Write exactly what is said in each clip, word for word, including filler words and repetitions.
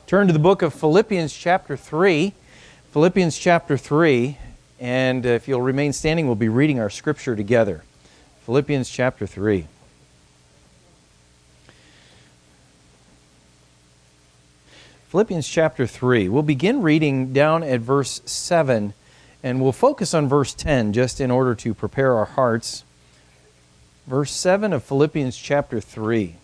Turn to the book of Philippians chapter three. Philippians chapter three, and if you'll remain standing, we'll be reading our scripture together. Philippians chapter three. Philippians chapter three. We'll begin reading down at verse seven, and we'll focus on verse ten just in order to prepare our hearts. Verse seven of Philippians chapter three.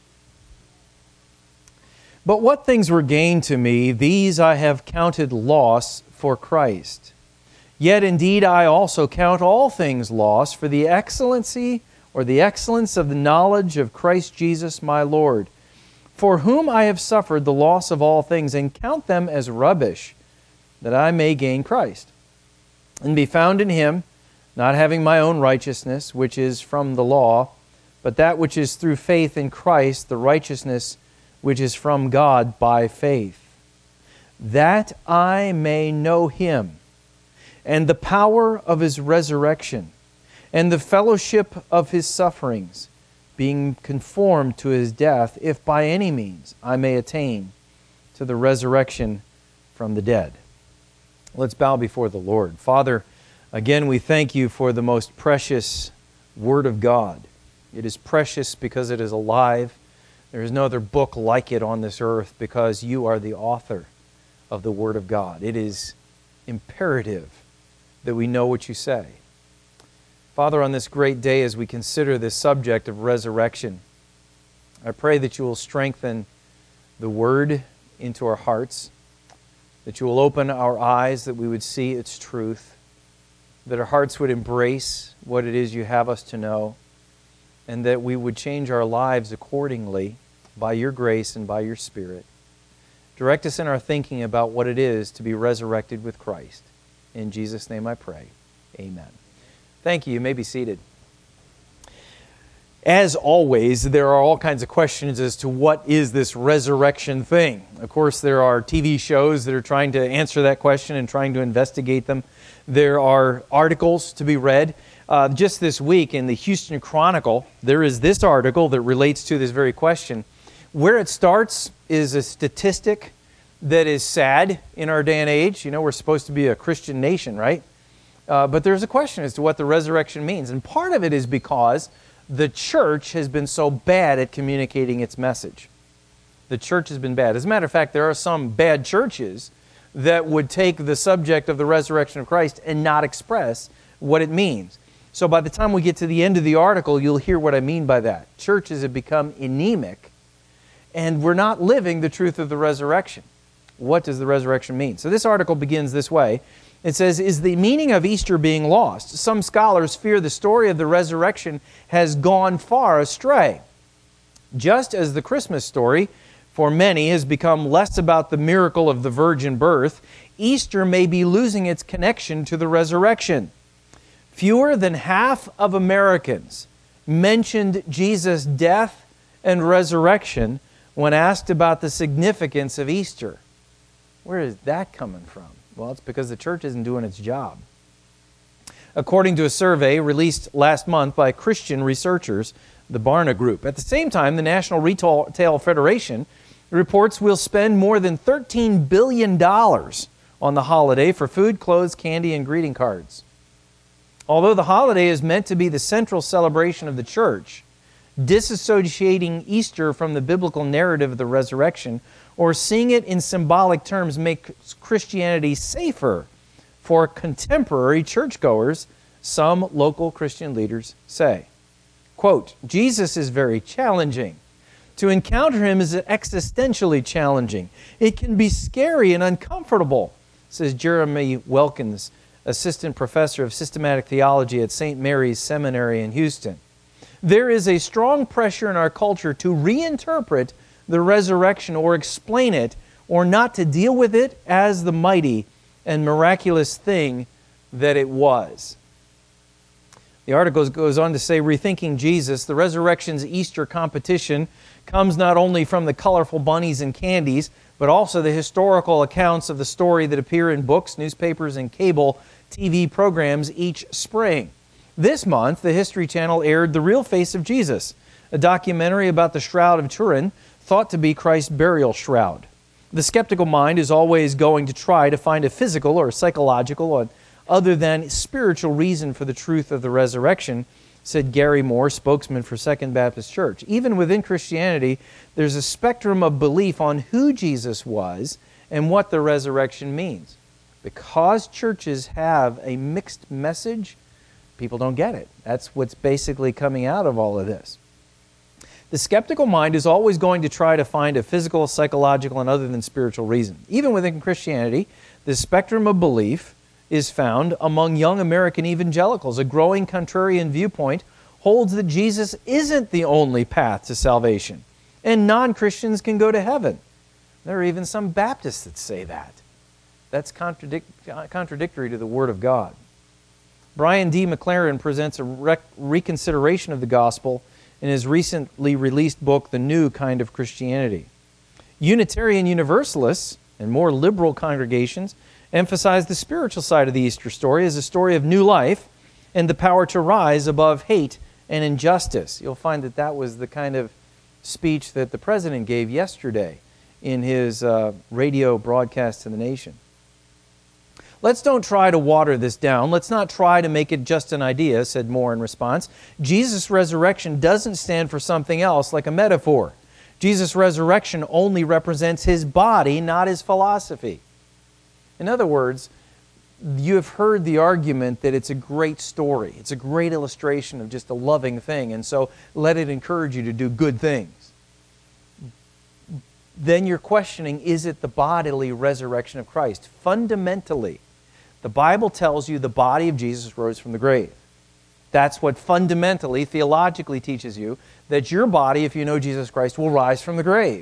But what things were gained to me, these I have counted loss for Christ. Yet indeed I also count all things loss for the excellency or the excellence of the knowledge of Christ Jesus my Lord, for whom I have suffered the loss of all things, and count them as rubbish, that I may gain Christ, and be found in Him, not having my own righteousness, which is from the law, but that which is through faith in Christ, the righteousness which is from God by faith, that I may know Him, and the power of His resurrection, and the fellowship of His sufferings, being conformed to His death, if by any means I may attain to the resurrection from the dead. Let's bow before the Lord. Father, again we thank You for the most precious Word of God. It is precious because it is alive. There is no other book like it on this earth because You are the author of the Word of God. It is imperative that we know what You say. Father, on this great day as we consider this subject of resurrection, I pray that You will strengthen the Word into our hearts, that You will open our eyes that we would see its truth, that our hearts would embrace what it is You have us to know, and that we would change our lives accordingly by Your grace and by Your Spirit. Direct us in our thinking about what it is to be resurrected with Christ. In Jesus' name I pray. Amen. Thank you. You may be seated. As always, there are all kinds of questions as to what is this resurrection thing. Of course, there are T V shows that are trying to answer that question and trying to investigate them. There are articles to be read. Uh, just this week in the Houston Chronicle, there is this article that relates to this very question. Where it starts is a statistic that is sad in our day and age. You know, we're supposed to be a Christian nation, right? Uh, but there's a question as to what the resurrection means. And part of it is because the church has been so bad at communicating its message. The church has been bad. As a matter of fact, there are some bad churches that would take the subject of the resurrection of Christ and not express what it means. So by the time we get to the end of the article, you'll hear what I mean by that. Churches have become anemic, and we're not living the truth of the resurrection. What does the resurrection mean? So this article begins this way. It says, is the meaning of Easter being lost? Some scholars fear the story of the resurrection has gone far astray. Just as the Christmas story, for many, has become less about the miracle of the virgin birth, Easter may be losing its connection to the resurrection. Fewer than half of Americans mentioned Jesus' death and resurrection when asked about the significance of Easter. Where is that coming from? Well, it's because the church isn't doing its job. According to a survey released last month by Christian researchers, the Barna Group. At the same time, the National Retail Federation reports we'll spend more than thirteen billion dollars on the holiday for food, clothes, candy, and greeting cards. Although the holiday is meant to be the central celebration of the church, disassociating Easter from the biblical narrative of the resurrection or seeing it in symbolic terms makes Christianity safer for contemporary churchgoers, some local Christian leaders say. Quote, Jesus is very challenging. To encounter Him is existentially challenging. It can be scary and uncomfortable, says Jeremy Wilkins, assistant professor of systematic theology at Saint Mary's Seminary in Houston. There is a strong pressure in our culture to reinterpret the resurrection or explain it or not to deal with it as the mighty and miraculous thing that it was. The article goes on to say, rethinking Jesus, the resurrection's Easter competition comes not only from the colorful bunnies and candies, but also the historical accounts of the story that appear in books, newspapers, and cable T V programs each spring. This month, the History Channel aired The Real Face of Jesus, a documentary about the Shroud of Turin, thought to be Christ's burial shroud. The skeptical mind is always going to try to find a physical or psychological or other than spiritual reason for the truth of the resurrection, said Gary Moore, spokesman for Second Baptist Church. Even within Christianity, there's a spectrum of belief on who Jesus was and what the resurrection means. Because churches have a mixed message, people don't get it. That's what's basically coming out of all of this. The skeptical mind is always going to try to find a physical, psychological, and other than spiritual reason. Even within Christianity, the spectrum of belief is found among young American evangelicals. A growing contrarian viewpoint holds that Jesus isn't the only path to salvation, and non-Christians can go to heaven. There are even some Baptists that say that. That's contradic- contradictory to the Word of God. Brian D. McLaren presents a rec- reconsideration of the gospel in his recently released book, The New Kind of Christianity. Unitarian Universalists and more liberal congregations emphasize the spiritual side of the Easter story as a story of new life and the power to rise above hate and injustice. You'll find that that was the kind of speech that the President gave yesterday in his uh, radio broadcast to the nation. Let's don't try to water this down. Let's not try to make it just an idea, said Moore in response. Jesus' resurrection doesn't stand for something else like a metaphor. Jesus' resurrection only represents His body, not His philosophy. In other words, you have heard the argument that it's a great story. It's a great illustration of just a loving thing, and so let it encourage you to do good things. Then you're questioning, is it the bodily resurrection of Christ? Fundamentally, the Bible tells you the body of Jesus rose from the grave. That's what fundamentally, theologically teaches you, that your body, if you know Jesus Christ, will rise from the grave.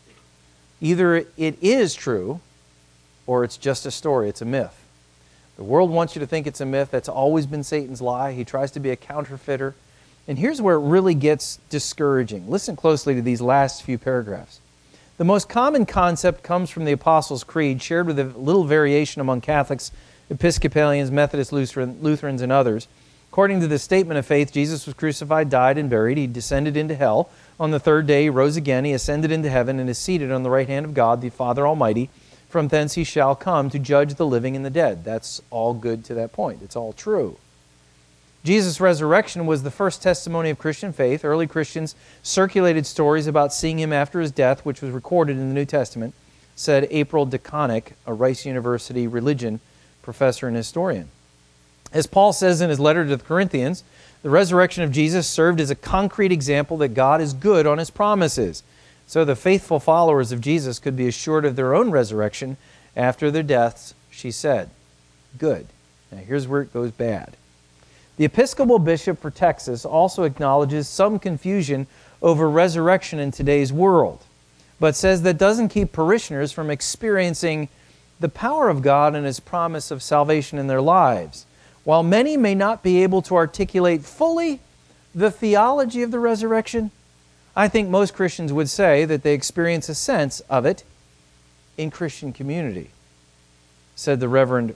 Either it is true, or it's just a story, it's a myth. The world wants you to think it's a myth. That's always been Satan's lie. He tries to be a counterfeiter. And here's where it really gets discouraging. Listen closely to these last few paragraphs. The most common concept comes from the Apostles' Creed, shared with a little variation among Catholics, Episcopalians, Methodists, Lutheran, Lutherans, and others. According to the statement of faith, Jesus was crucified, died, and buried. He descended into hell. On the third day, He rose again. He ascended into heaven and is seated on the right hand of God, the Father Almighty. From thence He shall come to judge the living and the dead. That's all good to that point. It's all true. Jesus' resurrection was the first testimony of Christian faith. Early Christians circulated stories about seeing Him after His death, which was recorded in the New Testament, said April DeConnick, a Rice University religion professor and historian. As Paul says in his letter to the Corinthians, the resurrection of Jesus served as a concrete example that God is good on His promises. So the faithful followers of Jesus could be assured of their own resurrection after their deaths, she said. Good. Now here's where it goes bad. The Episcopal Bishop for Texas also acknowledges some confusion over resurrection in today's world, but says that doesn't keep parishioners from experiencing the power of God and His promise of salvation in their lives. While many may not be able to articulate fully the theology of the resurrection, I think most Christians would say that they experience a sense of it in Christian community, said the Reverend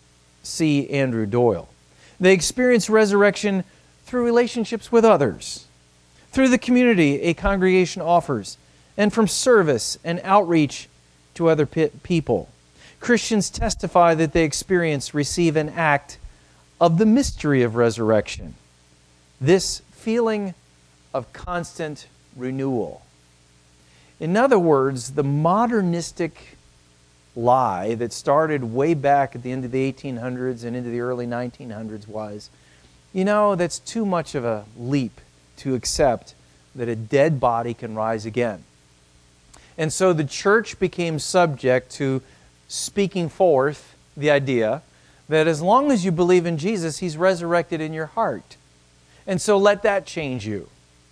C. Andrew Doyle. They experience resurrection through relationships with others, through the community a congregation offers, and from service and outreach to other people. Christians testify that they experience, receive, and act of the mystery of resurrection. This feeling of constant renewal. In other words, the modernistic lie that started way back at the end of the eighteen hundreds and into the early nineteen hundreds was, you know, that's too much of a leap to accept that a dead body can rise again. And so the church became subject to speaking forth the idea that as long as you believe in Jesus, He's resurrected in your heart. And so let that change you.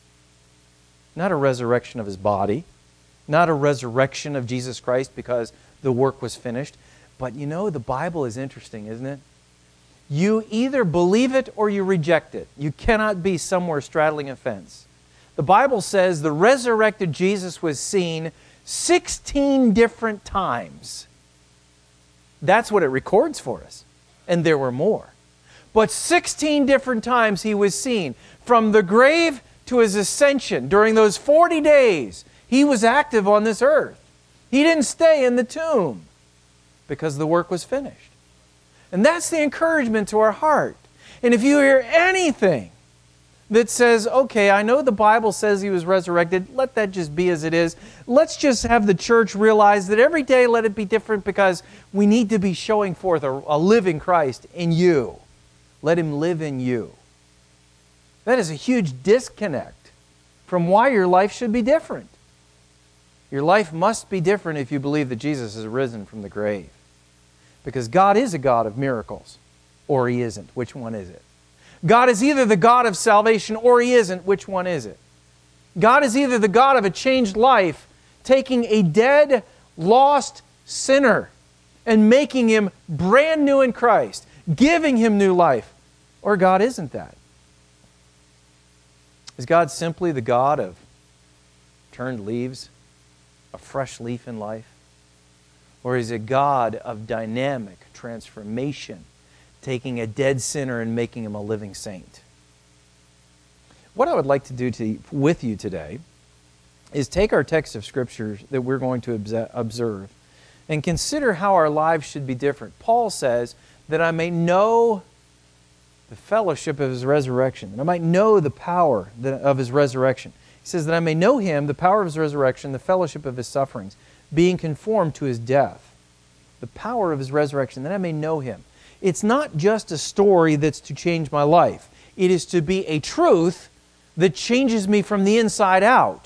Not a resurrection of His body, not a resurrection of Jesus Christ because the work was finished. But you know, the Bible is interesting, isn't it? You either believe it or you reject it. You cannot be somewhere straddling a fence. The Bible says the resurrected Jesus was seen sixteen different times. That's what it records for us. And there were more. But sixteen different times He was seen. From the grave to His ascension, during those forty days, He was active on this earth. He didn't stay in the tomb because the work was finished. And that's the encouragement to our heart. And if you hear anything that says, okay, I know the Bible says He was resurrected, let that just be as it is. Let's just have the church realize that every day let it be different because we need to be showing forth a, a living Christ in you. Let Him live in you. That is a huge disconnect from why your life should be different. Your life must be different if you believe that Jesus is risen from the grave. Because God is a God of miracles, or He isn't. Which one is it? God is either the God of salvation or He isn't. Which one is it? God is either the God of a changed life, taking a dead, lost sinner and making him brand new in Christ, giving him new life, or God isn't that. Is God simply the God of turned leaves, a fresh leaf in life? Or is it God of dynamic transformation, taking a dead sinner and making him a living saint? What I would like to do to, with you today is take our text of Scripture that we're going to observe and consider how our lives should be different. Paul says that I may know the fellowship of His resurrection, that I might know the power of His resurrection. He says that I may know Him, the power of His resurrection, the fellowship of His sufferings, being conformed to His death. The power of His resurrection, that I may know Him. It's not just a story that's to change my life. It is to be a truth that changes me from the inside out.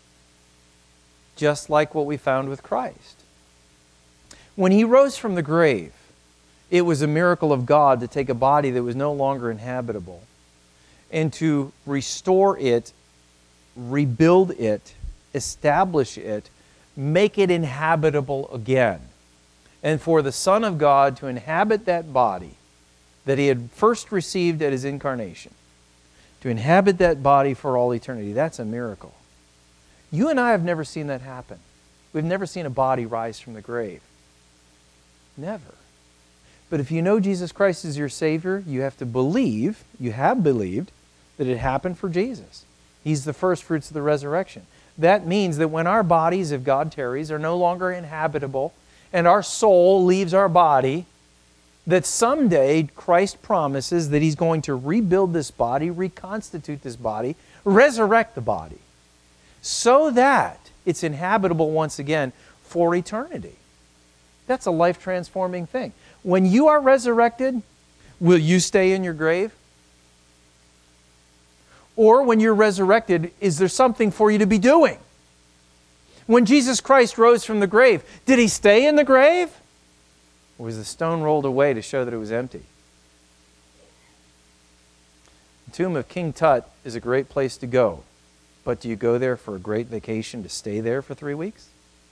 Just like what we found with Christ. When He rose from the grave, it was a miracle of God to take a body that was no longer inhabitable and to restore it, rebuild it, establish it, make it inhabitable again. And for the Son of God to inhabit that body that He had first received at His incarnation, to inhabit that body for all eternity, that's a miracle. You and I have never seen that happen. We've never seen a body rise from the grave. Never. But if you know Jesus Christ is your Savior, you have to believe, you have believed, that it happened for Jesus. He's the first fruits of the resurrection. That means that when our bodies, if God tarries, are no longer inhabitable, and our soul leaves our body, that someday Christ promises that He's going to rebuild this body, reconstitute this body, resurrect the body, so that it's inhabitable once again for eternity. That's a life-transforming thing. When you are resurrected, will you stay in your grave? Or when you're resurrected, is there something for you to be doing? When Jesus Christ rose from the grave, did He stay in the grave? Or was the stone rolled away to show that it was empty? The tomb of King Tut is a great place to go. But do you go there for a great vacation to stay there for three weeks?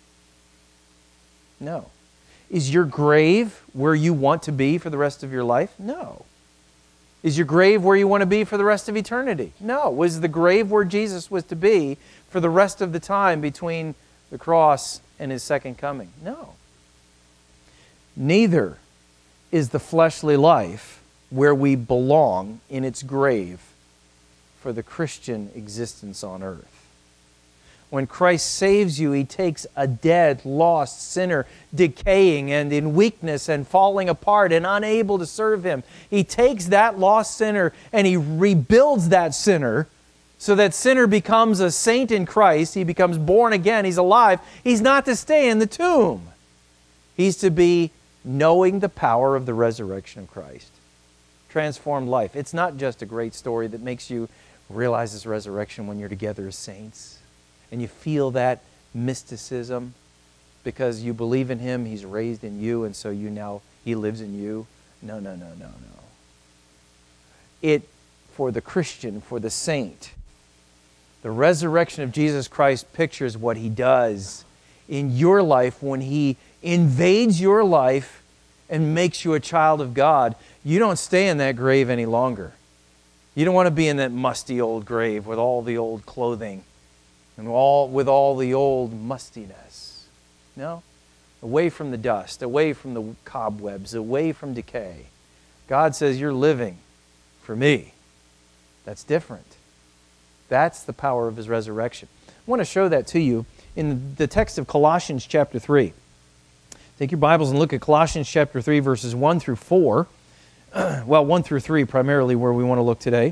No. Is your grave where you want to be for the rest of your life? No. Is your grave where you want to be for the rest of eternity? No. Was the grave where Jesus was to be for the rest of the time between the cross and His second coming? No. Neither is the fleshly life where we belong in its grave for the Christian existence on earth. When Christ saves you, He takes a dead, lost sinner, decaying and in weakness and falling apart and unable to serve Him. He takes that lost sinner and He rebuilds that sinner so that sinner becomes a saint in Christ. He becomes born again. He's alive. He's not to stay in the tomb. He's to be knowing the power of the resurrection of Christ. Transformed life. It's not just a great story that makes you realize this resurrection when you're together as saints. And you feel that mysticism because you believe in Him, He's raised in you, and so you now, He lives in you. No, no, no, no, no. It, for the Christian, for the saint, the resurrection of Jesus Christ pictures what He does in your life when He invades your life and makes you a child of God. You don't stay in that grave any longer. You don't want to be in that musty old grave with all the old clothing and all with all the old mustiness. No. Away from the dust, away from the cobwebs, away from decay. God says, you're living for me. That's different. That's the power of His resurrection. I want to show that to you in the text of Colossians chapter three. Take your Bibles and look at Colossians chapter three, verses one through four. Well, one through three primarily where we want to look today.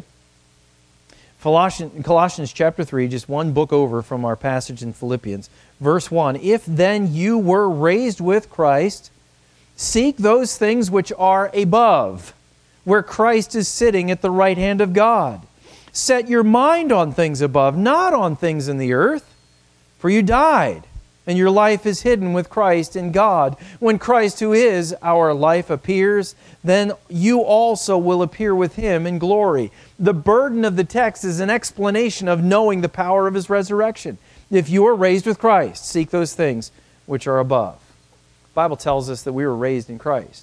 Colossians, Colossians chapter three, just one book over from our passage in Philippians. Verse one, if then you were raised with Christ, seek those things which are above, where Christ is sitting at the right hand of God. Set your mind on things above, not on things in the earth, for you died, and your life is hidden with Christ in God. When Christ, who is our life, appears, then you also will appear with Him in glory. The burden of the text is an explanation of knowing the power of His resurrection. If you are raised with Christ, seek those things which are above. The Bible tells us that we were raised in Christ,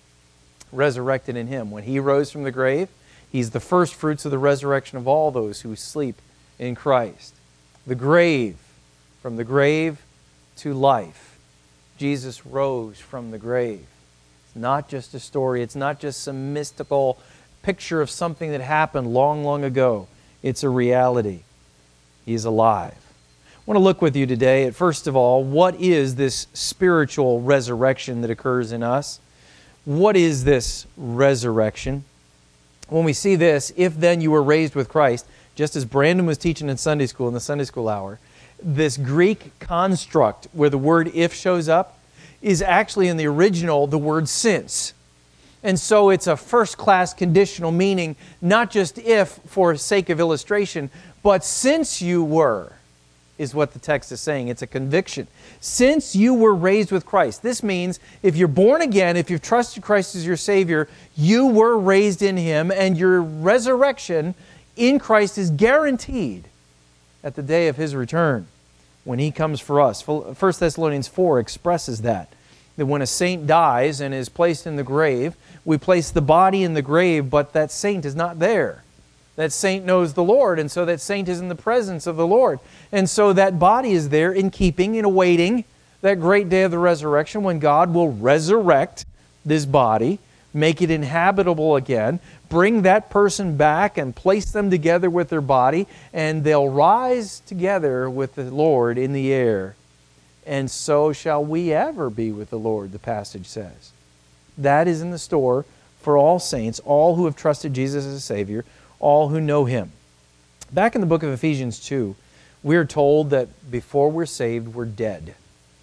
resurrected in Him. When He rose from the grave, He's the first fruits of the resurrection of all those who sleep in Christ. The grave, from the grave to life. Jesus rose from the grave. It's not just a story. It's not just some mystical picture of something that happened long, long ago. It's a reality. He's alive. I want to look with you today at, first of all, what is this spiritual resurrection that occurs in us? What is this resurrection? When we see this, if then you were raised with Christ, just as Brandon was teaching in Sunday school, in the Sunday school hour, this Greek construct where the word if shows up is actually in the original the word since. And so it's a first-class conditional meaning, not just if for sake of illustration, but since you were, is what the text is saying. It's a conviction. Since you were raised with Christ. This means if you're born again, if you've trusted Christ as your Savior, you were raised in Him, and your resurrection in Christ is guaranteed at the day of His return, when He comes for us. First Thessalonians four expresses that. That when a saint dies and is placed in the grave, we place the body in the grave, but that saint is not there. That saint knows the Lord, and so that saint is in the presence of the Lord. And so that body is there in keeping and awaiting that great day of the resurrection when God will resurrect this body, make it inhabitable again, bring that person back and place them together with their body, and they'll rise together with the Lord in the air. And so shall we ever be with the Lord, the passage says. That is in the store for all saints, all who have trusted Jesus as a Savior, all who know Him. Back in the book of Ephesians two, we're told that before we're saved, we're dead.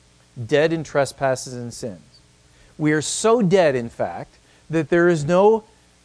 Dead in trespasses and sins. We are so dead, in fact, that there is no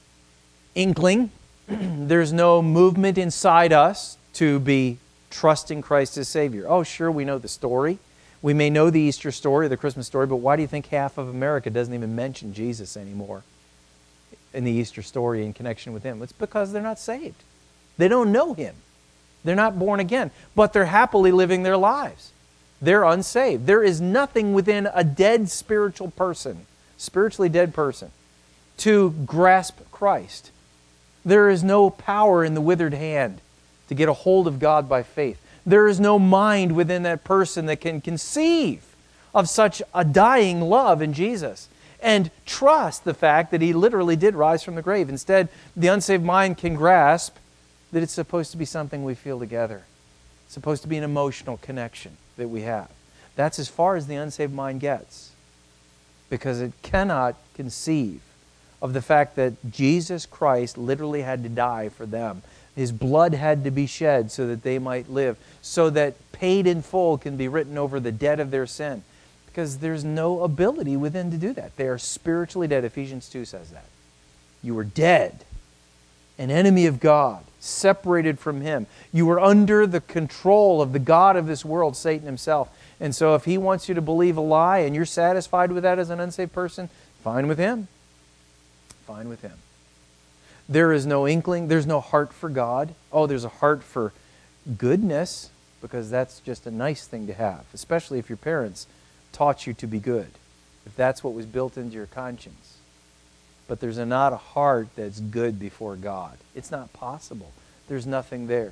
inkling, there's no movement inside us to be trusting Christ as Savior. Oh, sure, we know the story. We may know the Easter story, the Christmas story, but why do you think half of America doesn't even mention Jesus anymore in the Easter story in connection with Him? It's because they're not saved. They don't know Him. They're not born again, but they're happily living their lives. They're unsaved. There is nothing within a dead spiritual person, spiritually dead person, to grasp Christ. There is no power in the withered hand to get a hold of God by faith. There is no mind within that person that can conceive of such a dying love in Jesus and trust the fact that He literally did rise from the grave. Instead, the unsaved mind can grasp that it's supposed to be something we feel together. It's supposed to be an emotional connection that we have. That's as far as the unsaved mind gets, because it cannot conceive of the fact that Jesus Christ literally had to die for them. His blood had to be shed so that they might live, so that paid in full can be written over the debt of their sin, because there's no ability within to do that. They are spiritually dead. Ephesians two says that. You were dead, an enemy of God, separated from Him. You were under the control of the god of this world, Satan himself. And so if he wants you to believe a lie and you're satisfied with that as an unsaved person, fine with him. Fine with him. There is no inkling, there's no heart for God. Oh, there's a heart for goodness, because that's just a nice thing to have, especially if your parents taught you to be good, if that's what was built into your conscience. But there's a, not a heart that's good before God. It's not possible. There's nothing there.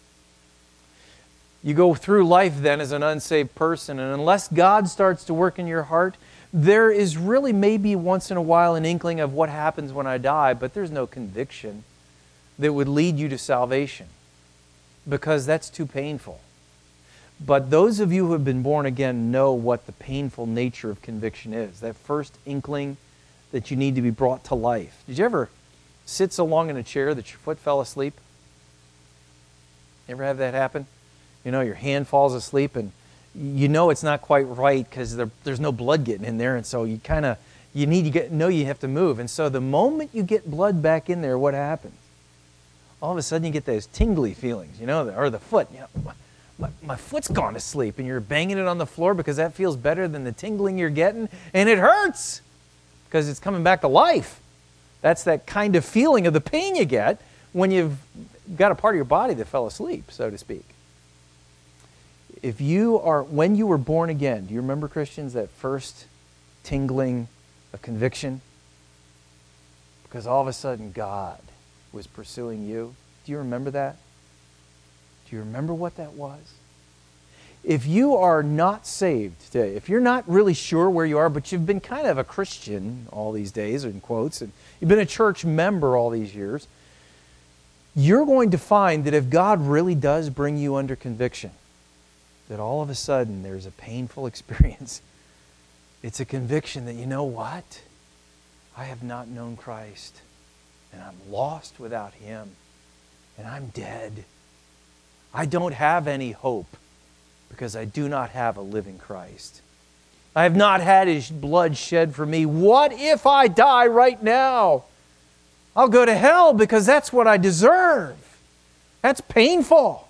You go through life then as an unsaved person, and unless God starts to work in your heart, there is really maybe once in a while an inkling of what happens when I die, but there's no conviction that would lead you to salvation, because that's too painful. But those of you who have been born again know what the painful nature of conviction is. That first inkling that you need to be brought to life. Did you ever sit so long in a chair that your foot fell asleep? Ever have that happen? You know, your hand falls asleep and you know it's not quite right because there, there's no blood getting in there, and so you kind of, you need to get, know you have to move. And so the moment you get blood back in there, what happens? All of a sudden you get those tingly feelings, you know, or the foot, you know, my, my, my foot's gone to sleep, and you're banging it on the floor because that feels better than the tingling you're getting, and it hurts because it's coming back to life. That's that kind of feeling of the pain you get when you've got a part of your body that fell asleep, so to speak. If you are, when you were born again, do you remember, Christians, that first tingling of conviction? Because all of a sudden God was pursuing you. Do you remember that? Do you remember what that was? If you are not saved today, if you're not really sure where you are, but you've been kind of a Christian all these days, in quotes, and you've been a church member all these years, you're going to find that if God really does bring you under conviction, that all of a sudden there's a painful experience. It's a conviction that, you know what? I have not known Christ, and I'm lost without Him, and I'm dead. I don't have any hope because I do not have a living Christ. I have not had His blood shed for me. What if I die right now? I'll go to hell because that's what I deserve. That's painful.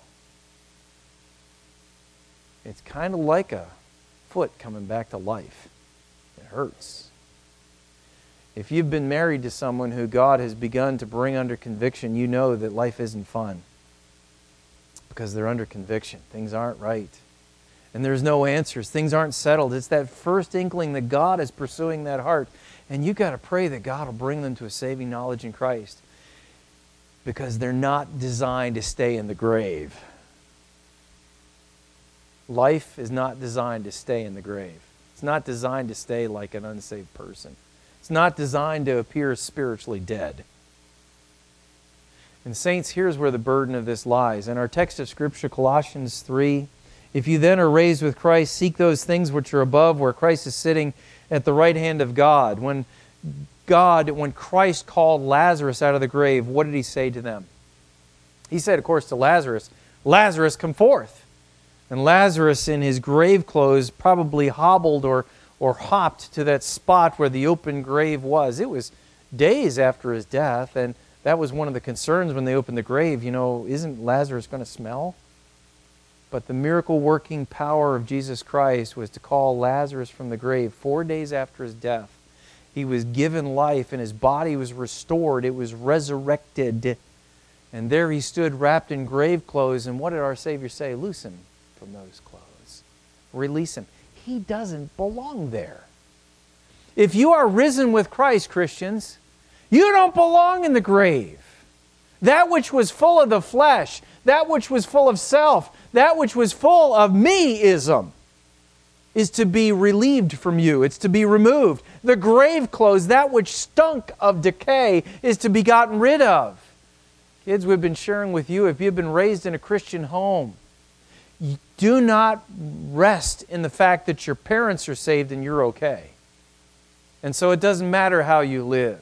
It's kind of like a foot coming back to life. It hurts. If you've been married to someone who God has begun to bring under conviction, you know that life isn't fun because they're under conviction. Things aren't right. And there's no answers. Things aren't settled. It's that first inkling that God is pursuing that heart. And you've got to pray that God will bring them to a saving knowledge in Christ, because they're not designed to stay in the grave. Life is not designed to stay in the grave. It's not designed to stay like an unsaved person. It's not designed to appear spiritually dead. And saints, here's where the burden of this lies. In our text of Scripture, Colossians three, if you then are raised with Christ, seek those things which are above, where Christ is sitting at the right hand of God. When God, when Christ called Lazarus out of the grave, what did He say to them? He said, of course, to Lazarus, Lazarus, come forth. And Lazarus, in his grave clothes, probably hobbled or, or hopped to that spot where the open grave was. It was days after his death, and that was one of the concerns when they opened the grave. You know, isn't Lazarus going to smell? But the miracle-working power of Jesus Christ was to call Lazarus from the grave four days after his death. He was given life, and his body was restored. It was resurrected. And there he stood wrapped in grave clothes. And what did our Savior say? Loose him from those clothes. Release him. He doesn't belong there. If you are risen with Christ, Christians, you don't belong in the grave. That which was full of the flesh, that which was full of self, that which was full of me-ism is to be relieved from you. It's to be removed. The grave clothes, that which stunk of decay, is to be gotten rid of. Kids, we've been sharing with you, if you've been raised in a Christian home, you do not rest in the fact that your parents are saved and you're okay. And so it doesn't matter how you live.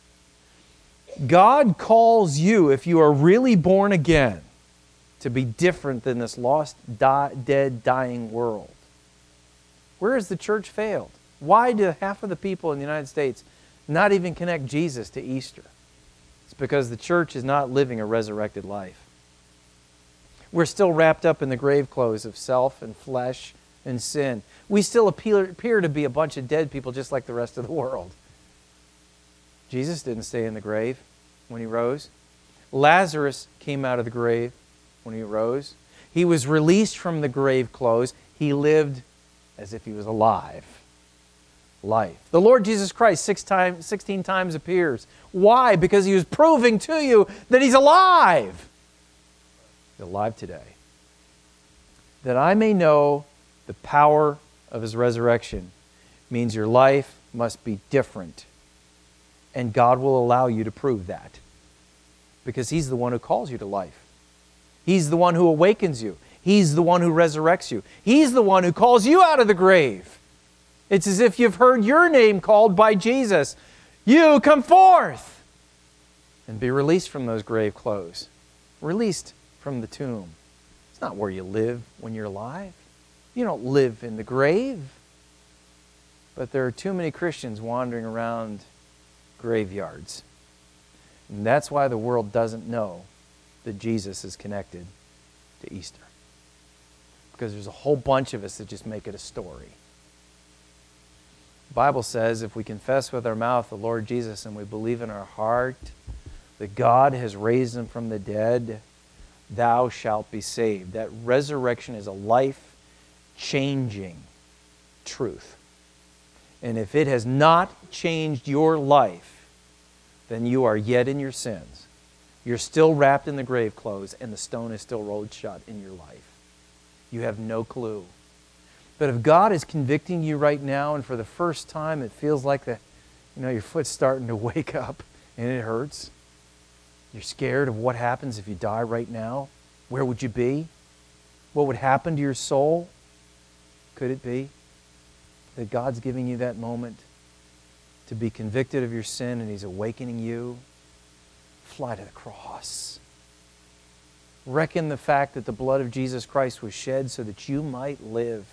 God calls you, if you are really born again, to be different than this lost, die, dead, dying world. Where has the church failed? Why do half of the people in the United States not even connect Jesus to Easter? It's because the church is not living a resurrected life. We're still wrapped up in the grave clothes of self and flesh and sin. We still appear, appear to be a bunch of dead people just like the rest of the world. Jesus didn't stay in the grave when He rose. Lazarus came out of the grave when he rose. He was released from the grave clothes. He lived as if he was alive. Life. The Lord Jesus Christ six times, sixteen times appears. Why? Because He was proving to you that He's alive. He's alive today. That I may know the power of His resurrection means your life must be different. And God will allow you to prove that. Because He's the one who calls you to life. He's the one who awakens you. He's the one who resurrects you. He's the one who calls you out of the grave. It's as if you've heard your name called by Jesus. You come forth and be released from those grave clothes. Released from the tomb. It's not where you live when you're alive. You don't live in the grave. But there are too many Christians wandering around graveyards. And that's why the world doesn't know that Jesus is connected to Easter. Because there's a whole bunch of us that just make it a story. The Bible says if we confess with our mouth the Lord Jesus and we believe in our heart that God has raised Him from the dead, thou shalt be saved. That resurrection is a life-changing truth. And if it has not changed your life, then you are yet in your sins. You're still wrapped in the grave clothes and the stone is still rolled shut in your life. You have no clue. But if God is convicting you right now and for the first time it feels like the, you know, your foot's starting to wake up and it hurts. You're scared of what happens if you die right now. Where would you be? What would happen to your soul? Could it be that God's giving you that moment to be convicted of your sin and He's awakening you? Fly to the cross. Reckon the fact that the blood of Jesus Christ was shed so that you might live.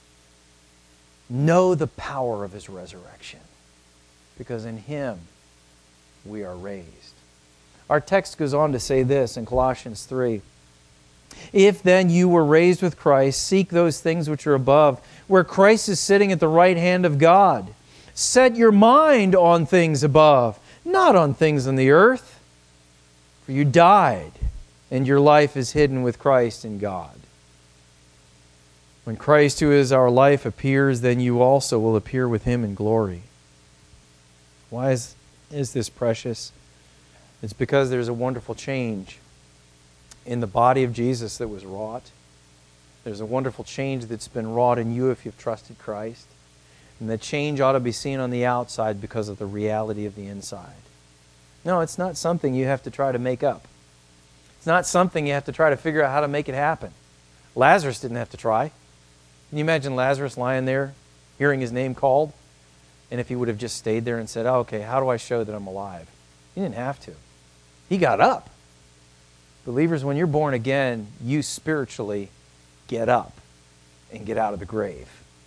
Know the power of His resurrection, because in Him we are raised. Our text goes on to say this in Colossians three. If then you were raised with Christ, seek those things which are above, where Christ is sitting at the right hand of God. Set your mind on things above, not on things on the earth. For you died, and your life is hidden with Christ in God. When Christ, who is our life, appears, then you also will appear with Him in glory. Why is, is this precious? It's because there's a wonderful change in the body of Jesus that was wrought. There's a wonderful change that's been wrought in you if you've trusted Christ. And the change ought to be seen on the outside because of the reality of the inside. No, it's not something you have to try to make up. It's not something you have to try to figure out how to make it happen. Lazarus didn't have to try. Can you imagine Lazarus lying there, hearing his name called? And if he would have just stayed there and said, oh, okay, how do I show that I'm alive? He didn't have to. He got up. Believers, when you're born again, you spiritually get up and get out of the grave.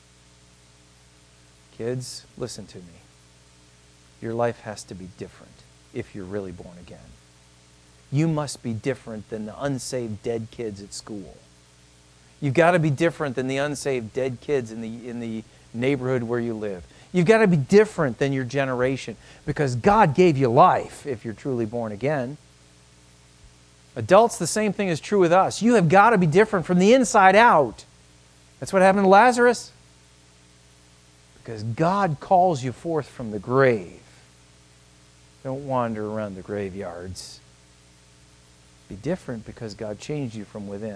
Kids, listen to me. Your life has to be different if you're really born again. You must be different than the unsaved dead kids at school. You've got to be different than the unsaved dead kids in the, in the neighborhood where you live. You've got to be different than your generation because God gave you life if you're truly born again. Adults, the same thing is true with us. You have got to be different from the inside out. That's what happened to Lazarus. Because God calls you forth from the grave. Don't wander around the graveyards. Be different because God changed you from within.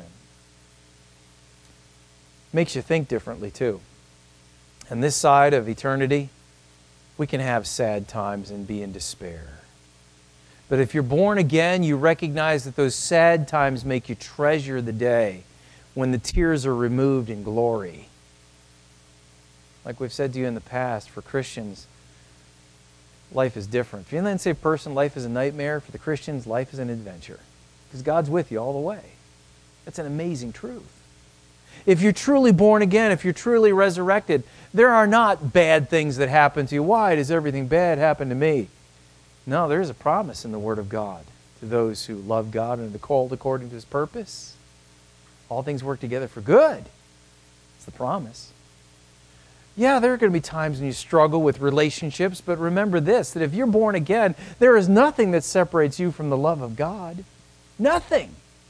Makes you think differently too. And this side of eternity, we can have sad times and be in despair. But if you're born again, you recognize that those sad times make you treasure the day when the tears are removed in glory. Like we've said to you in the past, for Christians, life is different. For the unsaved person, life is a nightmare. For the Christians, life is an adventure. Because God's with you all the way. That's an amazing truth. If you're truly born again, if you're truly resurrected, there are not bad things that happen to you. Why does everything bad happen to me? No, there is a promise in the Word of God to those who love God and are called according to His purpose. All things work together for good. It's the promise. Yeah, there are going to be times when you struggle with relationships, but remember this, that if you're born again, there is nothing that separates you from the love of God. Nothing.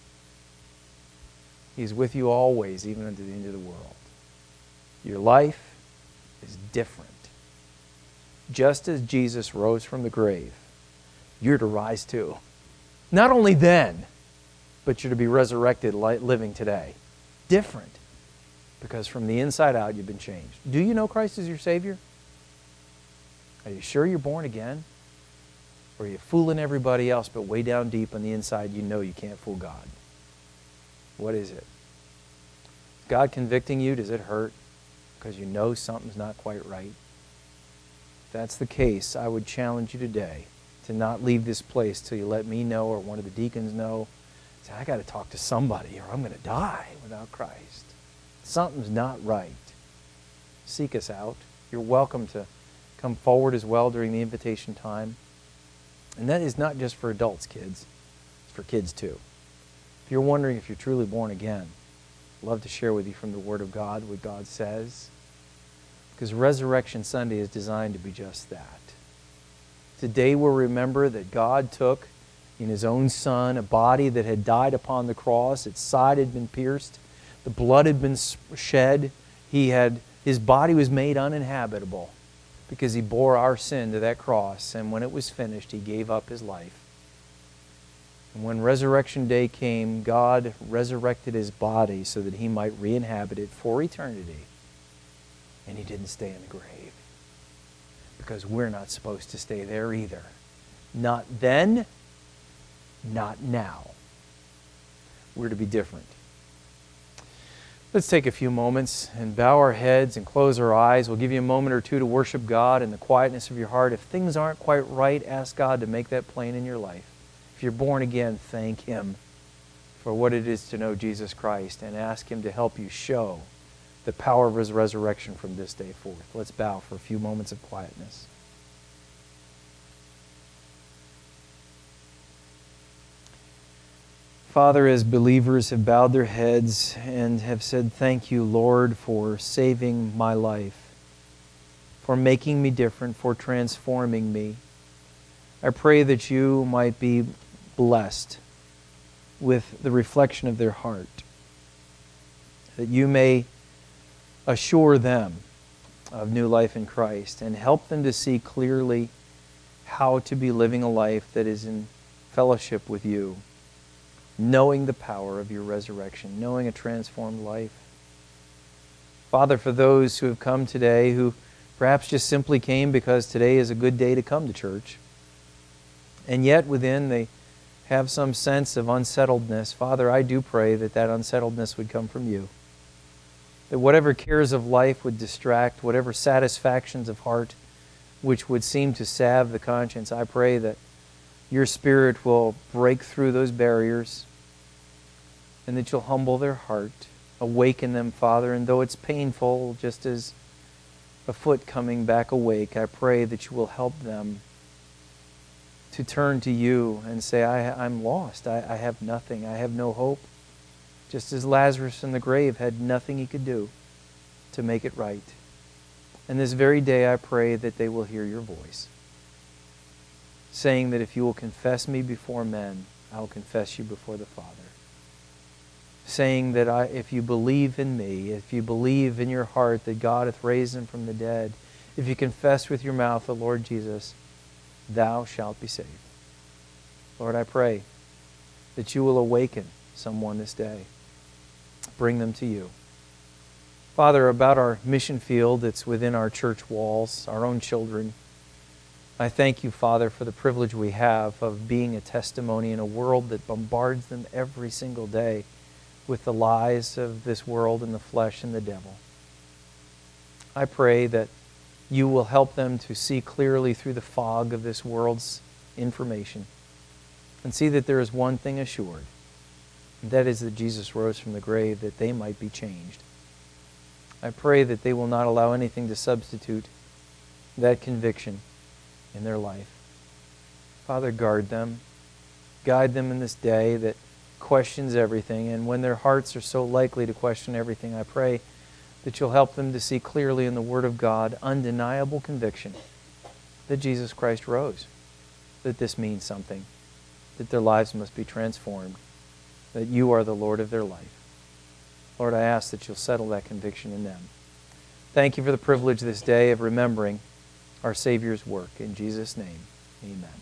He's with you always, even unto the end of the world. Your life is different. Just as Jesus rose from the grave, you're to rise too. Not only then, but you're to be resurrected living today. Different. Because from the inside out, you've been changed. Do you know Christ as your Savior? Are you sure you're born again? Or are you fooling everybody else, but way down deep on the inside, you know you can't fool God? What is it? God convicting you, does it hurt? Because you know something's not quite right? If that's the case, I would challenge you today to not leave this place till you let me know or one of the deacons know. Say, I got to talk to somebody or I'm going to die without Christ. Something's not right. Seek us out. You're welcome to come forward as well during the invitation time. And that is not just for adults, kids. It's for kids too. If you're wondering if you're truly born again, I'd love to share with you from the Word of God what God says. Because Resurrection Sunday is designed to be just that. Today we'll remember that God took in His own Son a body that had died upon the cross. Its side had been pierced. The blood had been shed. He had, His body was made uninhabitable because He bore our sin to that cross. And when it was finished, He gave up His life. And when Resurrection Day came, God resurrected His body so that He might re-inhabit it for eternity. And He didn't stay in the grave. Because we're not supposed to stay there either. Not then, not now. We're to be different. Let's take a few moments and bow our heads and close our eyes. We'll give you a moment or two to worship God in the quietness of your heart. If things aren't quite right, ask God to make that plain in your life. If you're born again, thank Him for what it is to know Jesus Christ and ask Him to help you show the power of His resurrection from this day forth. Let's bow for a few moments of quietness. Father, as believers have bowed their heads and have said, thank you, Lord, for saving my life, for making me different, for transforming me. I pray that you might be blessed with the reflection of their heart, that you may assure them of new life in Christ and help them to see clearly how to be living a life that is in fellowship with you, knowing the power of your resurrection, knowing a transformed life. Father, for those who have come today who perhaps just simply came because today is a good day to come to church, and yet within they have some sense of unsettledness, Father, I do pray that that unsettledness would come from you. That whatever cares of life would distract, whatever satisfactions of heart which would seem to salve the conscience, I pray that your Spirit will break through those barriers and that you'll humble their heart, awaken them, Father, and though it's painful, just as a foot coming back awake, I pray that you will help them to turn to you and say, I, I'm lost. I, I have nothing. I have no hope. Just as Lazarus in the grave had nothing he could do to make it right. And this very day I pray that they will hear your voice, saying that if you will confess me before men, I will confess you before the Father. Saying that I, if you believe in me, if you believe in your heart that God hath raised him from the dead, if you confess with your mouth the Lord Jesus, thou shalt be saved. Lord, I pray that you will awaken someone this day. Bring them to you. Father, about our mission field that's within our church walls, our own children, I thank you, Father, for the privilege we have of being a testimony in a world that bombards them every single day with the lies of this world and the flesh and the devil. I pray that you will help them to see clearly through the fog of this world's information and see that there is one thing assured, and that is that Jesus rose from the grave that they might be changed. I pray that they will not allow anything to substitute that conviction in their life. Father, guard them. Guide them in this day that questions everything, and when their hearts are so likely to question everything, I pray that you'll help them to see clearly in the Word of God undeniable conviction that Jesus Christ rose, that this means something, that their lives must be transformed, that you are the Lord of their life. Lord, I ask that you'll settle that conviction in them. Thank you for the privilege this day of remembering our Savior's work. In Jesus' name, amen.